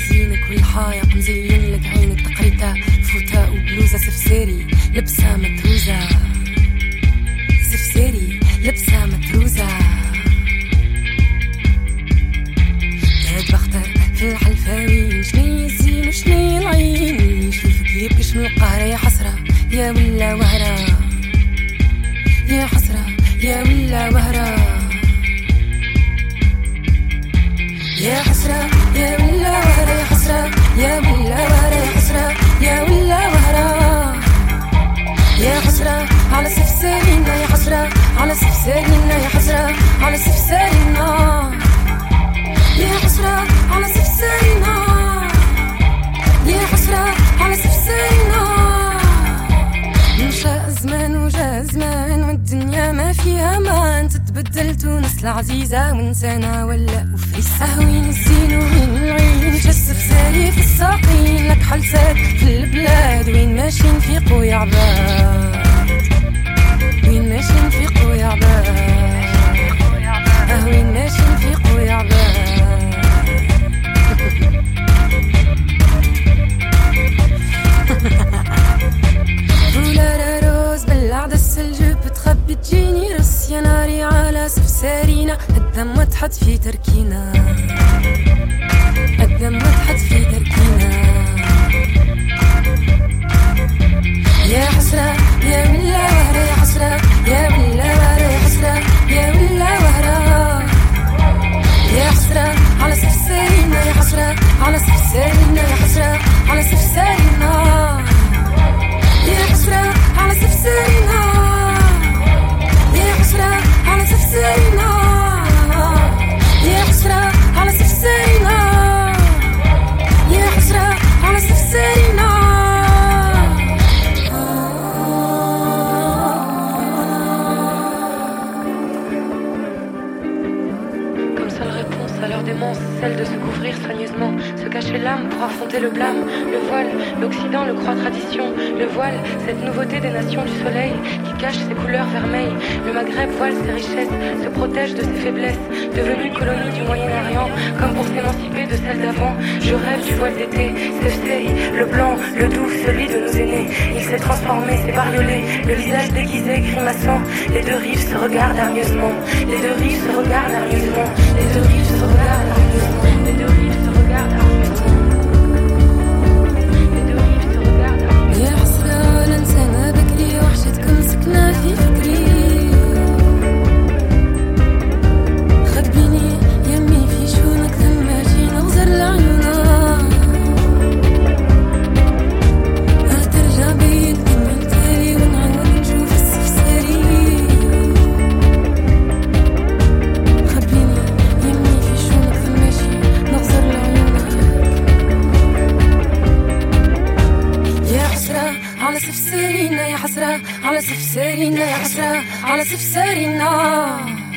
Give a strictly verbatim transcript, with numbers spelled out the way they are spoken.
نزينك والحايق مزين لك عينك تقريتها فوتا وبلوزة سفسيري لبسة متروزة سفسيري لبسة متروزة قاعد بختار في الحلفاوي شني الزين وشني العين شوفك يبكي شنو القهرة يا حسرة يا ولا وهرة يا حسرة يا ولا وهرة يا حسرة يا ولا وهرة يا حسرة يا ولا وهرة يا حسرة يا ولا وهرة يا حسرة على سفسارينا يا حسرة على سفسارينا يا حسرة على سفسارينا يا حسرة على سفسارينا يا حسرة على سفسارينا مشى زمان وجا زمان والدنيا ما فيها ما انت تبدلت ونس العزيزة وانسانا ولا وفريسة وين الزين وين العين جسف ساري في الساقين لك حلسات في البلاد وين ماشيين في قوي عباد وين ماشيين في قوي عباد اه وين ماشيين في قوي عباد الثلج بتخبي تجيني رص يا ناري على سفسارينا الدم وتحط في تركينا الدم وتحط في تركينا يا حسرة يا ولا وهرة يا حسرة يا ولا وهرة يا حسرة يا ولا وهرة يا حسرة على سفسارينا يا حسرة على سفسارينا يا حسرة على سفسارينا يا حسرة على سفسارينا يا حسرة على سفسارينا يا حسرة على سفسارينا يا حسرة على سفسارينا Comme seule réponse à leur démence, celle de se couvrir soigneusement, se cacher l'âme pour affronter le blâme, le voile, l'Occident le croit tradition, le voile, cette nouveauté des nations du soleil qui cache ses couleurs vermeilles, le Maghreb voile ses richesses, se protège de ses faiblesses, devenu colonie du Moyen-Orient, comme pour s'émanciper de celle d'avant, je rêve du voile d'été, Sefsei, le blanc, le doux, celui de nos aînés, il s'est transformé, s'est bariolé, le visage déguisé, grimaçant, les deux rives se regardent hargneusement, les deux rives se regardent hargneusement, les deux rives se regardent hargneusement, les deux rives se regardent hargneusement. في فكري خبيني يمي في شونك ثم اجي نغزر لعيونا ترجع بي الدنيا التالي ونعود نشوف السفساري خبيني يمي في شونك ثم اجي نغزر لعيونا يا حسرة على سفسارينا يا حسرة على سفسارينا يا حسرة على سفسارينا